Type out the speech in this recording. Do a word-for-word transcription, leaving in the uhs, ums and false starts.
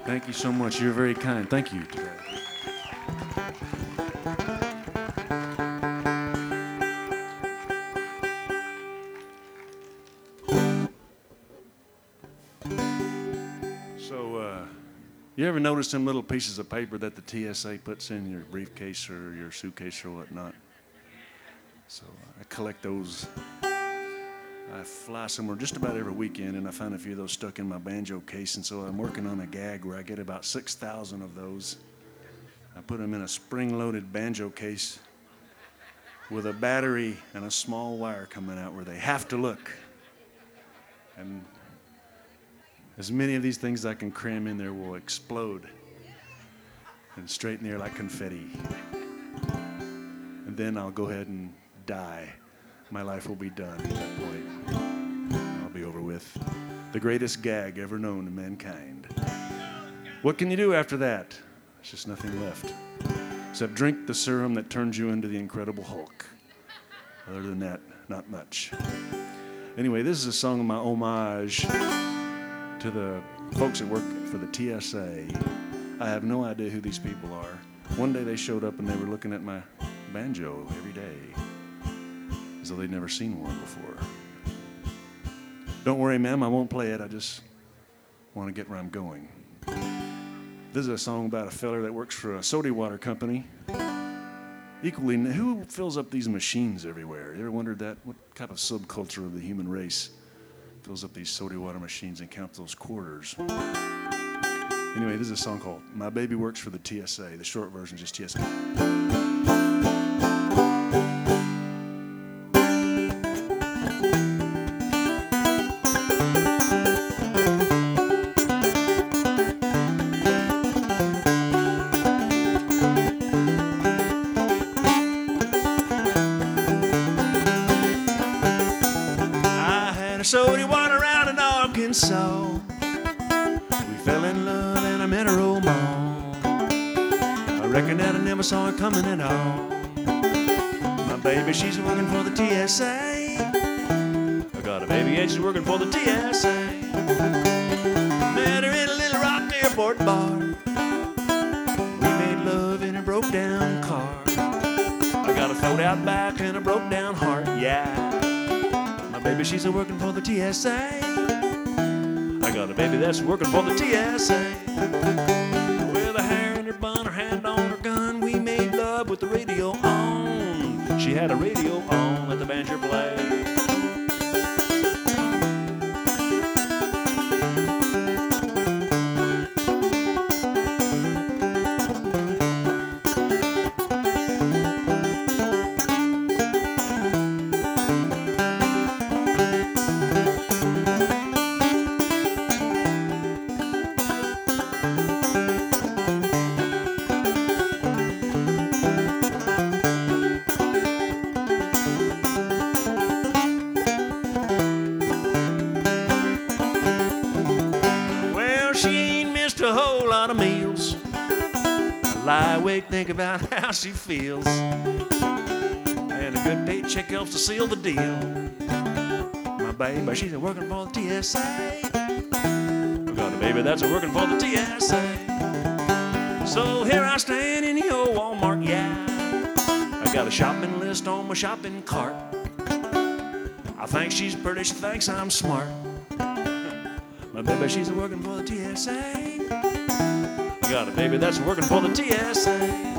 Thank you so much. You're very kind. Thank you. So, uh, you ever notice them little pieces of paper that the T S A puts in your briefcase or your suitcase or whatnot? So I collect those. I fly somewhere just about every weekend, and I find a few of those stuck in my banjo case, and so I'm working on a gag where I get about six thousand of those. I put them in a spring-loaded banjo case with a battery and a small wire coming out where they have to look. And as many of these things I can cram in there will explode and straight in the air like confetti. And then I'll go ahead and die. My life will be done at that point. I'll be over with. The greatest gag ever known to mankind. What can you do after that? There's just nothing left. Except drink the serum that turns you into the Incredible Hulk. Other than that, not much. Anyway, this is a song of my homage to the folks that work for the T S A. I have no idea who these people are. One day they showed up and they were looking at my banjo every day, as though they'd never seen one before. Don't worry, ma'am, I won't play it. I just want to get where I'm going. This is a song about a feller that works for a soda water company. Equally, who fills up these machines everywhere? You ever wondered that? What kind of subculture of the human race fills up these soda water machines and counts those quarters? Anyway, this is a song called My Baby Works for the T S A. The short version is just T S A. Soda water out in Arkansas. We fell in love and I met her old mom. I reckon that I never saw her coming at all. My baby, she's working for the T S A. I got a baby and she's working for the T S A. Met her in a Little Rock airport bar. We made love in a broke down car. I got a float out back and a broke down heart, yeah. Baby, she's a working for the T S A. I got a baby that's working for the T S A. With her hair in her bun, her hand on her gun, we made love with the radio on. She had a radio on, let the banjo play. A whole lot of meals. I lie awake, think about how she feels, and a good paycheck helps to seal the deal. My baby, she's working for the T S A. I've got a baby that's working for the T S A. So here I stand in the old Walmart, yeah. I got a shopping list on my shopping cart. I think she's pretty, she thinks I'm smart. My baby, she's working for the T S A. I got a baby that's working for the T S A.